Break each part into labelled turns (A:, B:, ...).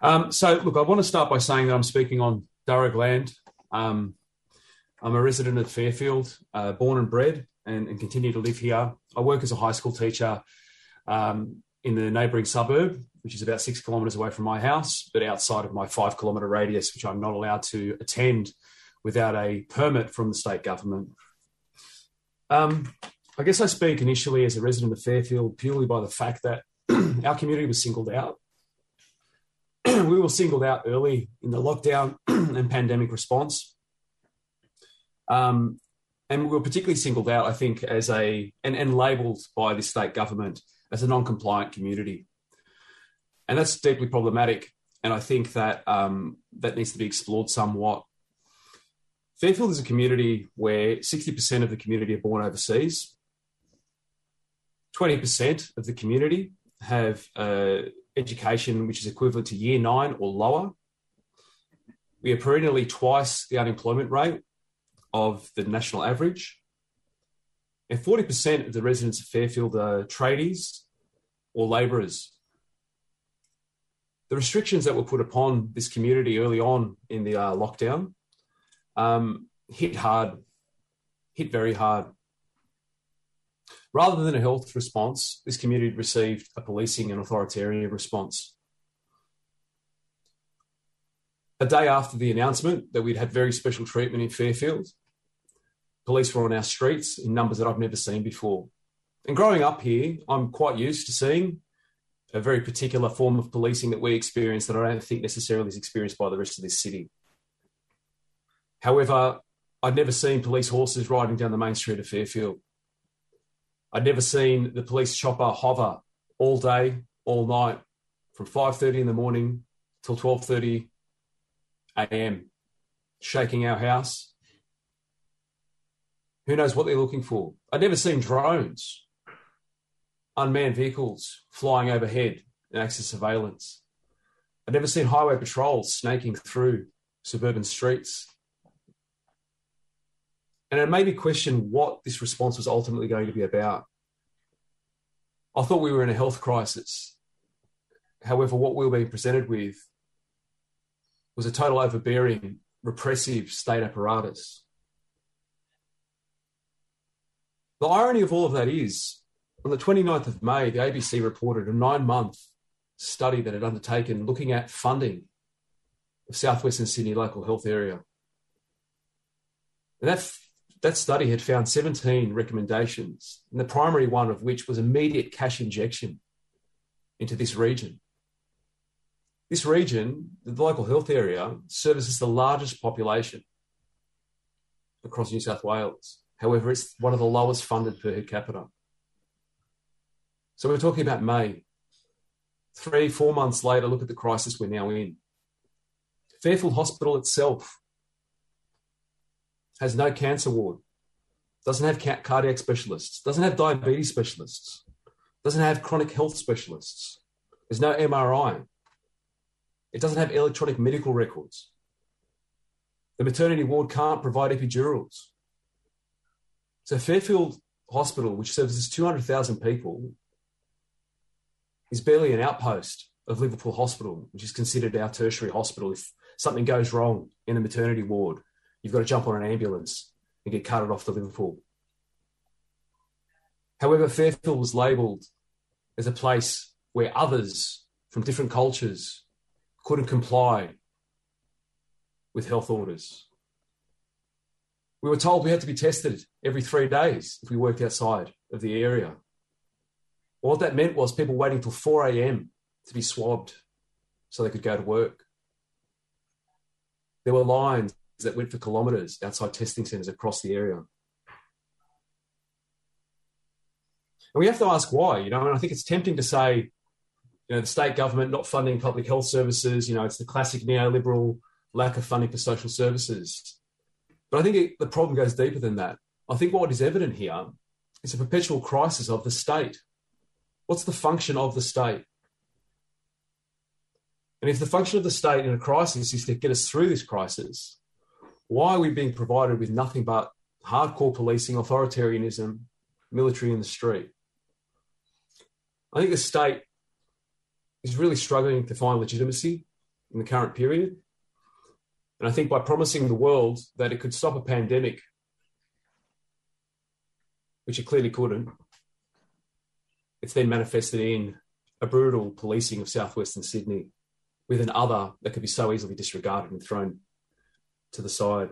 A: Look, I want to start by saying that I'm speaking on Darug land. I'm a resident of Fairfield, born and bred, and continue to live here. I work as a high school teacher in the neighbouring suburb, which is about 6 kilometres away from my house, but outside of my 5 kilometre radius, which I'm not allowed to attend without a permit from the state government. I guess I speak initially as a resident of Fairfield purely by the fact that our community was singled out. We were singled out early in the lockdown and pandemic response. And we were particularly singled out, I think, as and labelled by the state government as a non-compliant community. And that's deeply problematic. And I think that that needs to be explored somewhat. Fairfield is a community where 60% of the community are born overseas. 20% of the community have education which is equivalent to year 9 or lower. We are perennially twice the unemployment rate of the national average. And 40% of the residents of Fairfield are tradies or labourers. The restrictions that were put upon this community early on in the lockdown hit very hard. Rather than a health response, this community received a policing and authoritarian response. A day after the announcement that we'd had very special treatment in Fairfield, police were on our streets in numbers that I've never seen before. And growing up here, I'm quite used to seeing a very particular form of policing that we experience that I don't think necessarily is experienced by the rest of this city. However, I'd never seen police horses riding down the main street of Fairfield. I'd never seen the police chopper hover all day, all night, from 5:30 in the morning till 12:30 a.m., shaking our house. Who knows what they're looking for? I'd never seen drones, unmanned vehicles flying overhead in access surveillance. I'd never seen highway patrols snaking through suburban streets. And it made me question what this response was ultimately going to be about. I thought we were in a health crisis. However, what we were being presented with was a total overbearing, repressive state apparatus. The irony of all of that is, on the 29th of May, the ABC reported a 9-month study that had undertaken looking at funding of Southwestern Sydney local health area. And that study had found 17 recommendations, and the primary one of which was immediate cash injection into this region. This region, the local health area, services the largest population across New South Wales. However, it's one of the lowest funded per head capita. So we're talking about May. 3-4 months later, look at the crisis we're now in. Fairfield Hospital itself has no cancer ward, doesn't have cardiac specialists, doesn't have diabetes specialists, doesn't have chronic health specialists. There's no MRI. It doesn't have electronic medical records. The maternity ward can't provide epidurals. So Fairfield Hospital, which services 200,000 people, is barely an outpost of Liverpool Hospital, which is considered our tertiary hospital. If something goes wrong in a maternity ward, you've got to jump on an ambulance and get carted off to Liverpool. However, Fairfield was labelled as a place where others from different cultures couldn't comply with health orders. We were told we had to be tested every 3 days if we worked outside of the area. Well, what that meant was people waiting till 4 a.m. to be swabbed so they could go to work. There were lines that went for kilometres outside testing centres across the area. And we have to ask why, and I think it's tempting to say, the state government not funding public health services, it's the classic neoliberal lack of funding for social services. But I think the problem goes deeper than that. I think what is evident here is a perpetual crisis of the state. What's the function of the state? And if the function of the state in a crisis is to get us through this crisis, why are we being provided with nothing but hardcore policing, authoritarianism, military in the street? I think the state is really struggling to find legitimacy in the current period. And I think by promising the world that it could stop a pandemic, which it clearly couldn't, it's then manifested in a brutal policing of southwestern Sydney with an other that could be so easily disregarded and thrown to the side.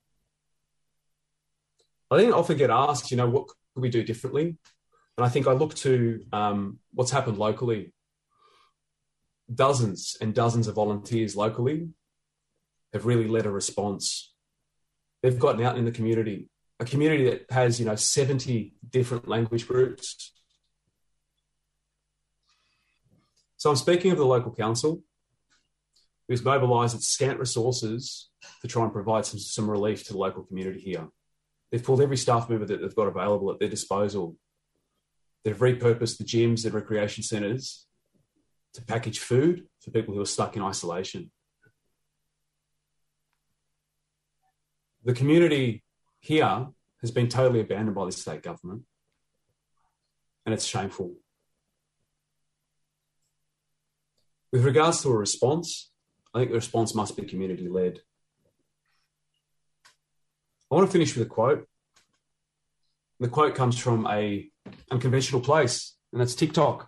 A: I think I often get asked, what could we do differently? And I think I look to what's happened locally. Dozens and dozens of volunteers locally have really led a response. They've gotten out in the community, a community that has, 70 different language groups. So I'm speaking of the local council, who's mobilised its scant resources to try and provide some relief to the local community here. They've pulled every staff member that they've got available at their disposal. They've repurposed the gyms and recreation centres to package food for people who are stuck in isolation. The community here has been totally abandoned by the state government, and it's shameful. With regards to a response, I think the response must be community-led. I want to finish with a quote. The quote comes from an unconventional place, and that's TikTok.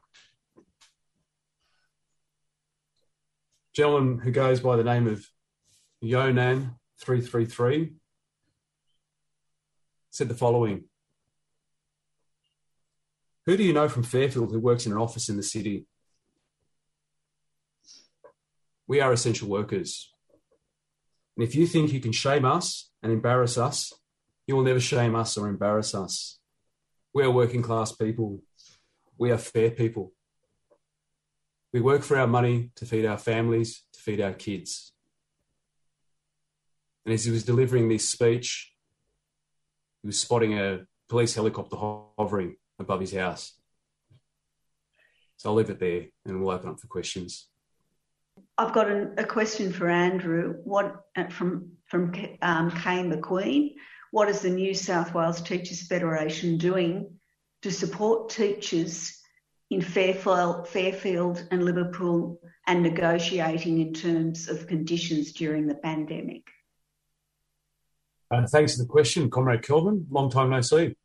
A: A gentleman who goes by the name of Yonan333 said the following: "Who do you know from Fairfield who works in an office in the city? We are essential workers. And if you think you can shame us and embarrass us, you will never shame us or embarrass us. We are working class people. We are fair people. We work for our money to feed our families, to feed our kids." And as he was delivering this speech, he was spotting a police helicopter hovering above his house. So I'll leave it there and we'll open up for questions.
B: I've got a question for Andrew. From Kay McQueen? What is the New South Wales Teachers Federation doing to support teachers in Fairfield and Liverpool and negotiating in terms of conditions during the pandemic?
A: Thanks for the question, Comrade Kelvin. Long time no see.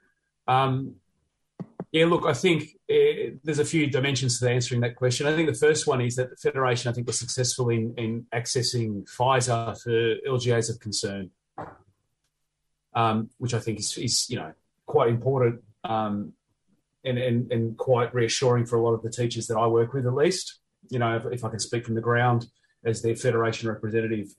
A: I think there's a few dimensions to answering that question. I think the first one is that the Federation, I think, was successful in accessing FISA for LGAs of concern, which I think is quite important and quite reassuring for a lot of the teachers that I work with, at least. If I can speak from the ground as their Federation representative.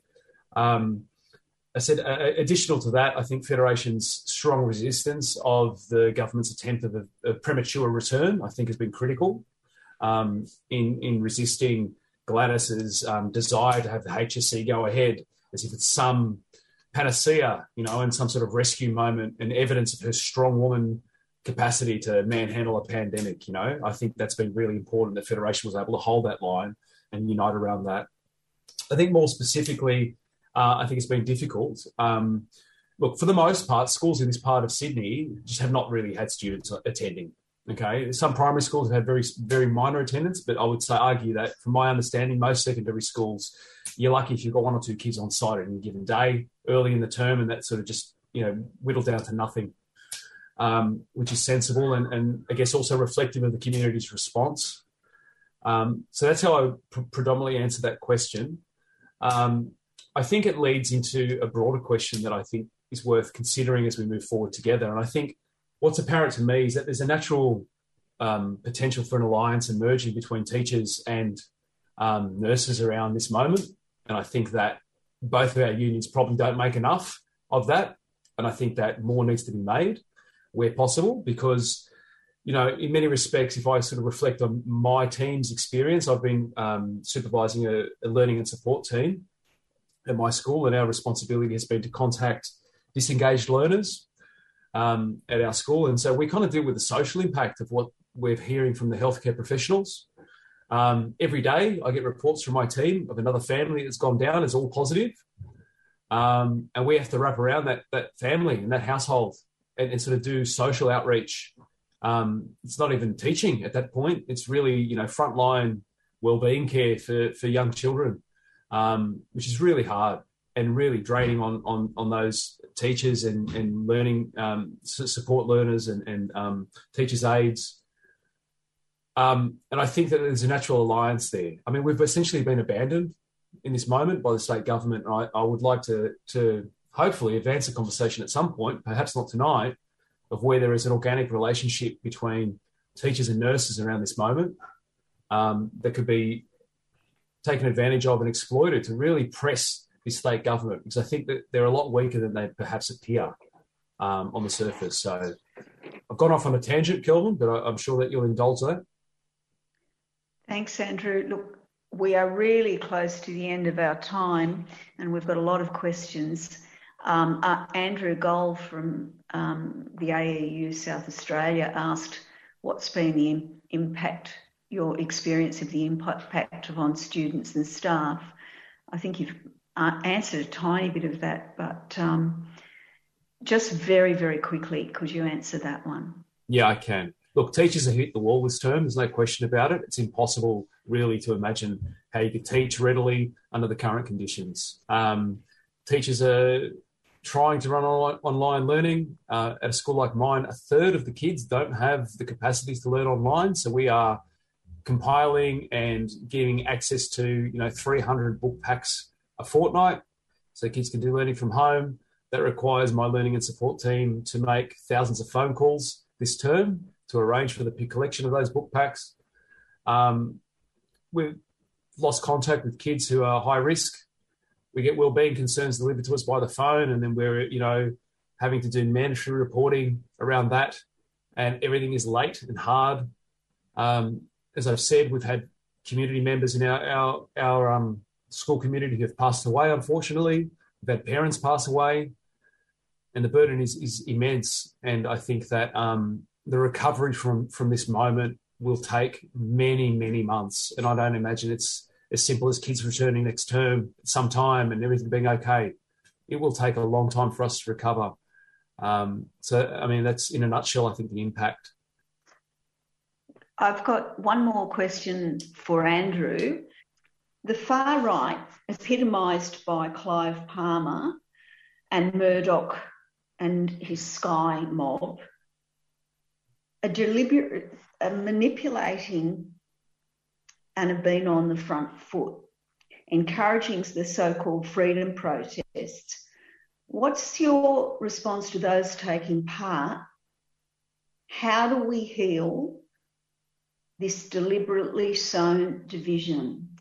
A: I said, additional to that, I think Federation's strong resistance of the government's attempt of a premature return, I think, has been critical in resisting Gladys's desire to have the HSC go ahead as if it's some panacea, and some sort of rescue moment and evidence of her strong woman capacity to manhandle a pandemic. I think that's been really important that Federation was able to hold that line and unite around that. I think more specifically, I think it's been difficult. Look, for the most part, schools in this part of Sydney just have not really had students attending. Okay, some primary schools have had very, very minor attendance, but I would argue that, from my understanding, most secondary schools, you're lucky if you've got one or two kids on site at any given day early in the term, and that sort of just whittled down to nothing, which is sensible and I guess also reflective of the community's response. So that's how I predominantly answer that question. I think it leads into a broader question that I think is worth considering as we move forward together. And I think what's apparent to me is that there's a natural potential for an alliance emerging between teachers and nurses around this moment. And I think that both of our unions probably don't make enough of that. And I think that more needs to be made where possible, because, in many respects, if I sort of reflect on my team's experience, I've been supervising a learning and support team at my school, and our responsibility has been to contact disengaged learners at our school. And so we kind of deal with the social impact of what we're hearing from the healthcare professionals. Every day I get reports from my team of another family that's gone down. It's all positive. And we have to wrap around that family and that household and sort of do social outreach. It's not even teaching at that point. It's really, frontline wellbeing care for young children. which is really hard and really draining on those teachers and learning support learners and teachers' aides. And I think that there's a natural alliance there. I mean, we've essentially been abandoned in this moment by the state government. And I would like to hopefully advance a conversation at some point, perhaps not tonight, of where there is an organic relationship between teachers and nurses around this moment that could be taken advantage of and exploited to really press the state government, because I think that they're a lot weaker than they perhaps appear on the surface. So I've gone off on a tangent, Kelvin, but I'm sure that you'll indulge that.
B: Thanks, Andrew. Look, we are really close to the end of our time and we've got a lot of questions. Andrew Gold from the AEU South Australia asked, what's been the impact, your experience of the impact on students and staff? I think you've answered a tiny bit of that, but just very, very quickly, could you answer that one?
A: Yeah, I can. Look, teachers have hit the wall this term. There's no question about it. It's impossible really to imagine how you could teach readily under the current conditions. Teachers are trying to run online learning. At a school like mine, a third of the kids don't have the capacities to learn online. So we are compiling and giving access to 300 book packs a fortnight so kids can do learning from home. That requires my learning and support team to make thousands of phone calls this term to arrange for the collection of those book packs. We've lost contact with kids who are high risk. We get wellbeing concerns delivered to us by the phone, and then we're, having to do mandatory reporting around that, and everything is late and hard. As I've said, we've had community members in our school community who have passed away, unfortunately. We've had parents pass away, and the burden is immense. And I think that the recovery from this moment will take many, many months. And I don't imagine it's as simple as kids returning next term sometime and everything being okay. It will take a long time for us to recover. That's in a nutshell, I think, the impact.
B: I've got one more question for Andrew. The far right, epitomised by Clive Palmer and Murdoch and his Sky mob, are manipulating and have been on the front foot, encouraging the so-called freedom protests. What's your response to those taking part? How do we heal this deliberately sown division?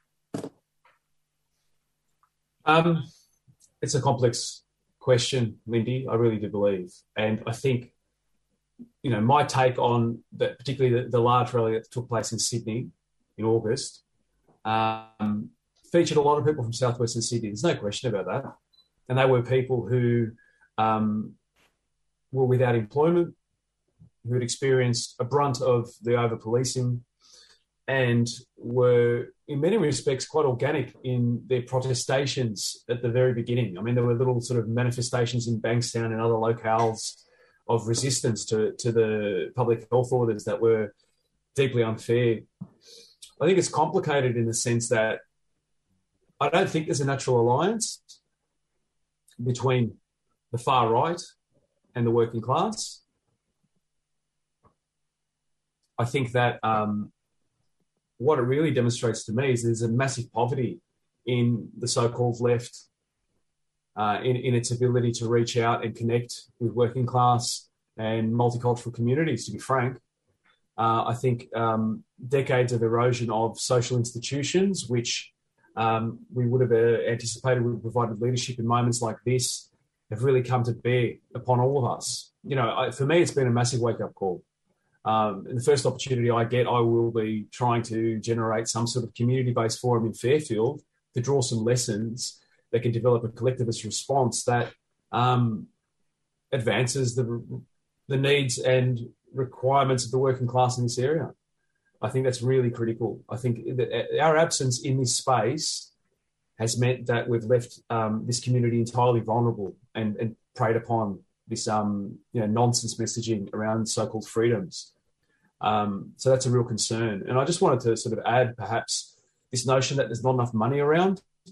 A: It's a complex question, Lindy, I really do believe. And I think, my take on that, particularly the large rally that took place in Sydney in August, featured a lot of people from southwestern Sydney. There's no question about that. And they were people who were without employment, who had experienced a brunt of the over-policing and were, in many respects, quite organic in their protestations at the very beginning. I mean, there were little sort of manifestations in Bankstown and other locales of resistance to the public health orders that were deeply unfair. I think it's complicated in the sense that I don't think there's a natural alliance between the far right and the working class. I think that what it really demonstrates to me is there's a massive poverty in the so-called left, in its ability to reach out and connect with working class and multicultural communities, to be frank. I think decades of erosion of social institutions, which we would have anticipated would have provided leadership in moments like this, have really come to bear upon all of us. For me, it's been a massive wake-up call. And the first opportunity I get, I will be trying to generate some sort of community-based forum in Fairfield to draw some lessons that can develop a collectivist response that advances the needs and requirements of the working class in this area. I think that's really critical. I think that our absence in this space has meant that we've left this community entirely vulnerable and preyed upon this nonsense messaging around so-called freedoms. So that's a real concern. And I just wanted to sort of add perhaps this notion that there's not enough money around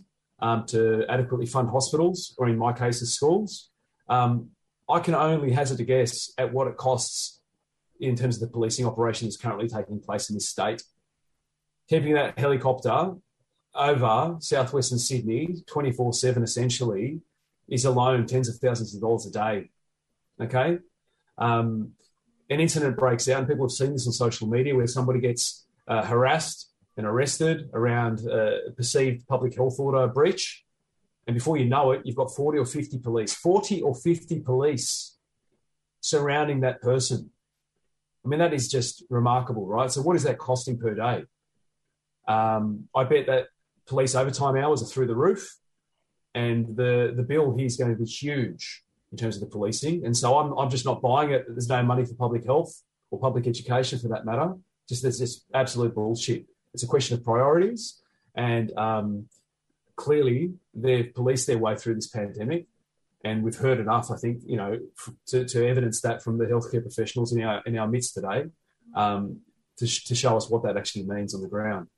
A: to adequately fund hospitals, or in my case, the schools. I can only hazard a guess at what it costs in terms of the policing operation that's currently taking place in this state. Keeping that helicopter over southwestern Sydney 24/7 essentially is alone tens of thousands of dollars a day. Okay? An incident breaks out, and people have seen this on social media, where somebody gets harassed and arrested around a perceived public health order breach. And before you know it, you've got 40 or 50 police surrounding that person. I mean, that is just remarkable, right? So what is that costing per day? I bet that police overtime hours are through the roof, and the bill here is going to be huge in terms of the policing. And so I'm just not buying it. There's no money for public health or public education for that matter. There's just absolute bullshit. It's a question of priorities, and clearly they've policed their way through this pandemic, and we've heard enough, I think, to evidence that from the healthcare professionals in our midst today, to show us what that actually means on the ground.